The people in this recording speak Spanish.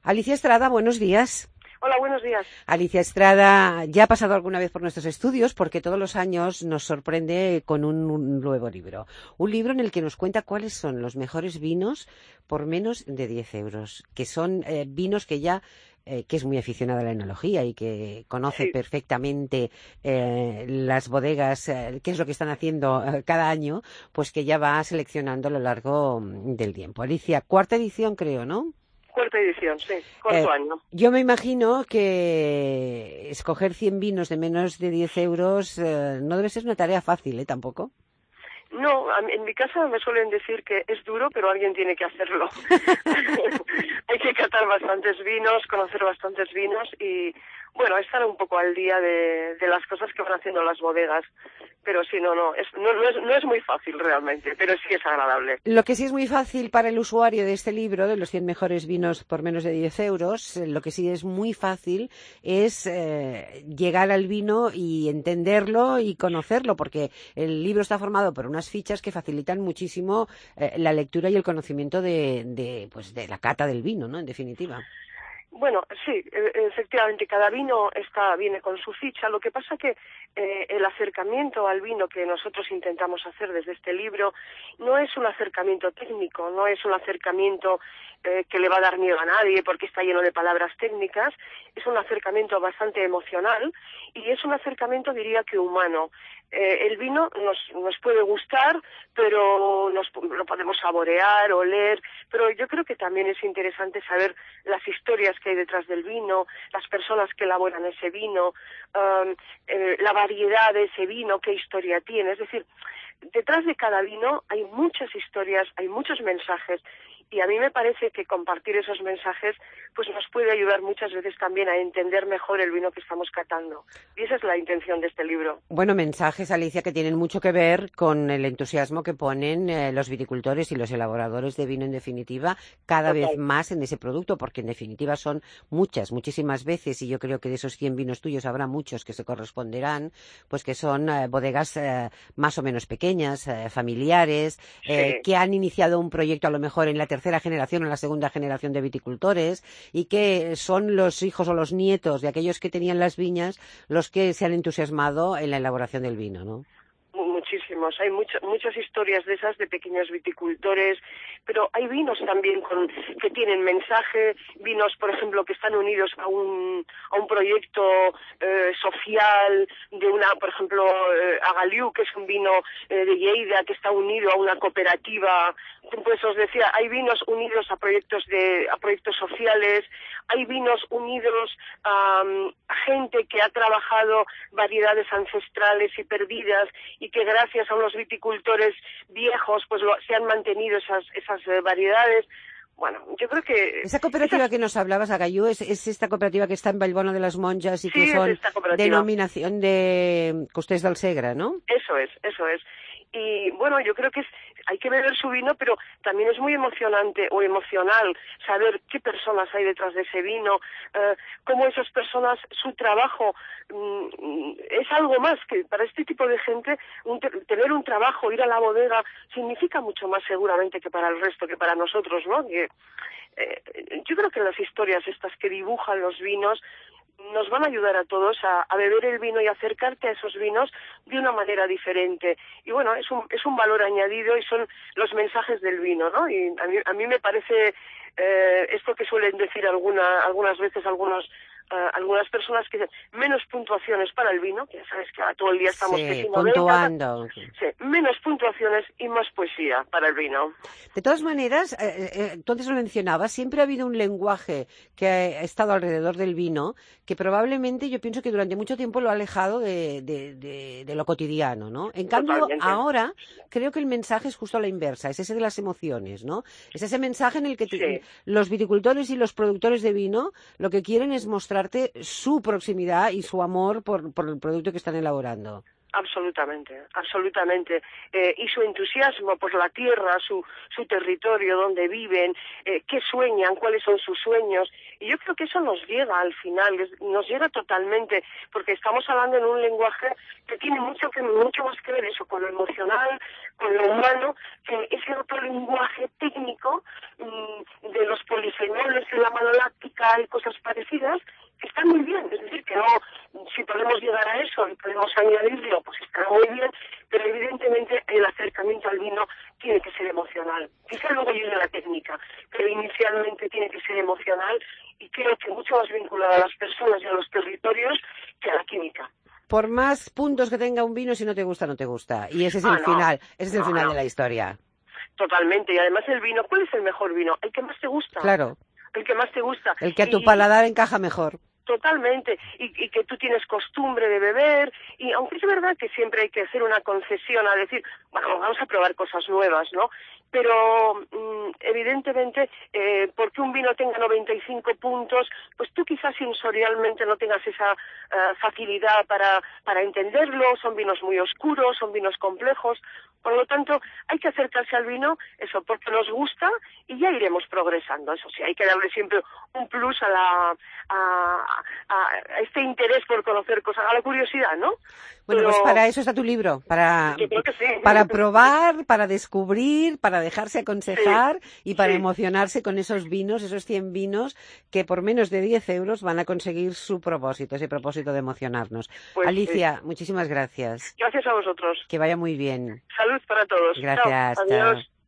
Alicia Estrada, buenos días. Hola, buenos días. Alicia Estrada ya ha pasado alguna vez por nuestros estudios porque todos los años nos sorprende con un nuevo libro. Un libro en el que nos cuenta cuáles son los mejores vinos por menos de 10 euros, que son vinos que ya... que es muy aficionada a la enología y que conoce perfectamente las bodegas, qué es lo que están haciendo cada año, pues que ya va seleccionando a lo largo del tiempo. Alicia, cuarta edición creo, ¿no? Cuarta edición, sí, cuarto año. Yo me imagino que escoger 100 vinos de menos de 10 euros no debe ser una tarea fácil, ¿eh? Tampoco. No, en mi casa me suelen decir que es duro, pero alguien tiene que hacerlo. Hay que catar bastantes vinos, conocer bastantes vinos y, bueno, estar un poco al día de las cosas que van haciendo las bodegas. Pero sí, no es muy fácil realmente, pero sí es agradable. Lo que sí es muy fácil para el usuario de este libro, de los 100 mejores vinos por menos de 10 euros, lo que sí es muy fácil es llegar al vino y entenderlo y conocerlo, porque el libro está formado por unas fichas que facilitan muchísimo la lectura y el conocimiento de la cata del vino, ¿no? En definitiva. Bueno, sí, efectivamente, cada vino viene con su ficha. Lo que pasa que el acercamiento al vino que nosotros intentamos hacer desde este libro no es un acercamiento técnico, no es un acercamiento que le va a dar miedo a nadie porque está lleno de palabras técnicas, es un acercamiento bastante emocional y es un acercamiento, diría que humano. El vino nos puede gustar, pero lo podemos saborear, oler, pero yo creo que también es interesante saber las historias que hay detrás del vino, las personas que elaboran ese vino, la variedad de ese vino, qué historia tiene. Es decir, detrás de cada vino hay muchas historias, hay muchos mensajes, y a mí me parece que compartir esos mensajes pues nos puede ayudar muchas veces también a entender mejor el vino que estamos catando. Y esa es la intención de este libro. Bueno, mensajes, Alicia, que tienen mucho que ver con el entusiasmo que ponen los viticultores y los elaboradores de vino, en definitiva, cada vez más en ese producto, porque en definitiva son muchísimas veces, y yo creo que de esos 100 vinos tuyos habrá muchos que se corresponderán, pues que son bodegas más o menos pequeñas, familiares, que han iniciado un proyecto a lo mejor en la tercera generación o en la segunda generación de viticultores y que son los hijos o los nietos de aquellos que tenían las viñas los que se han entusiasmado en la elaboración del vino, ¿no? Muchísimos, hay muchas historias de esas de pequeños viticultores, pero hay vinos también que tienen mensaje, vinos, por ejemplo, que están unidos a un proyecto social de por ejemplo, Agaliu, que es un vino de Lleida, que está unido a una cooperativa. Pues os decía, hay vinos unidos a proyectos sociales, hay vinos unidos a gente que ha trabajado variedades ancestrales y perdidas y que gracias a unos viticultores viejos pues se han mantenido esas variedades. Bueno, yo creo que... Esa cooperativa que nos hablabas, Agaliu, es esta cooperativa que está en Vallbona de las Monjas y que son denominación de Costers del Segre, ¿no? Eso es. Y bueno, yo creo que hay que beber su vino, pero también es muy emocionante o emocional saber qué personas hay detrás de ese vino, cómo esas personas, su trabajo es algo más que para este tipo de gente, tener un trabajo, ir a la bodega, significa mucho más seguramente que para el resto, que para nosotros, ¿no? Yo creo que las historias estas que dibujan los vinos nos van a ayudar a todos a beber el vino y acercarte a esos vinos de una manera diferente. Y bueno, es un valor añadido y son los mensajes del vino, ¿no? Y a mí me parece esto que suelen decir algunas veces algunas personas que dicen menos puntuaciones para el vino, que ya sabes que todo el día estamos puntuando. Menos puntuaciones y más poesía para el vino. De todas maneras, tú antes lo mencionabas, siempre ha habido un lenguaje que ha estado alrededor del vino que probablemente yo pienso que durante mucho tiempo lo ha alejado de lo cotidiano, ¿no? En cambio, ahora creo que el mensaje es justo a la inversa, es ese de las emociones, ¿no? Es ese mensaje en el que los viticultores y los productores de vino lo que quieren es mostrarte su proximidad y su amor por el producto que están elaborando. Absolutamente, absolutamente. Y su entusiasmo por la tierra, su territorio, donde viven, qué sueñan, cuáles son sus sueños. Y yo creo que eso nos llega al final, nos llega totalmente, porque estamos hablando en un lenguaje que tiene mucho más que ver eso, con lo emocional, con lo humano, que ese otro lenguaje técnico de los polifenoles en la maloláctica y cosas parecidas, que están muy bien. Es decir, que no, si podemos llegar a eso y podemos añadirlo, pues está muy bien, pero evidentemente el acercamiento al vino tiene que ser emocional. Quizá luego llegue la técnica, pero inicialmente tiene que ser emocional y creo que mucho más vinculado a las personas y a los territorios que a la química. Por más puntos que tenga un vino, si no te gusta, no te gusta. Y ese es el final, ese es el final de la historia. Totalmente. Y además el vino, ¿cuál es el mejor vino? El que más te gusta. Claro. El que más te gusta. El que a tu paladar encaja mejor. Totalmente, y que tú tienes costumbre de beber, y aunque es verdad que siempre hay que hacer una concesión a decir, bueno, vamos a probar cosas nuevas, ¿no? Pero evidentemente, porque un vino tenga 95 puntos, pues tú quizás sensorialmente no tengas esa facilidad para entenderlo, son vinos muy oscuros, son vinos complejos, por lo tanto, hay que acercarse al vino, eso, porque nos gusta, y ya iremos progresando. Eso sí, hay que darle siempre un plus a este interés por conocer cosas, a la curiosidad, ¿no? Bueno, pues para eso está tu libro, Yo creo que sí. para probar, para descubrir, para dejarse aconsejar y para emocionarse con esos vinos, esos 100 vinos que por menos de 10 euros van a conseguir su propósito, ese propósito de emocionarnos. Pues, Alicia, muchísimas gracias. Gracias a vosotros. Que vaya muy bien. Salud para todos. Gracias. Chao. Adiós. Chao.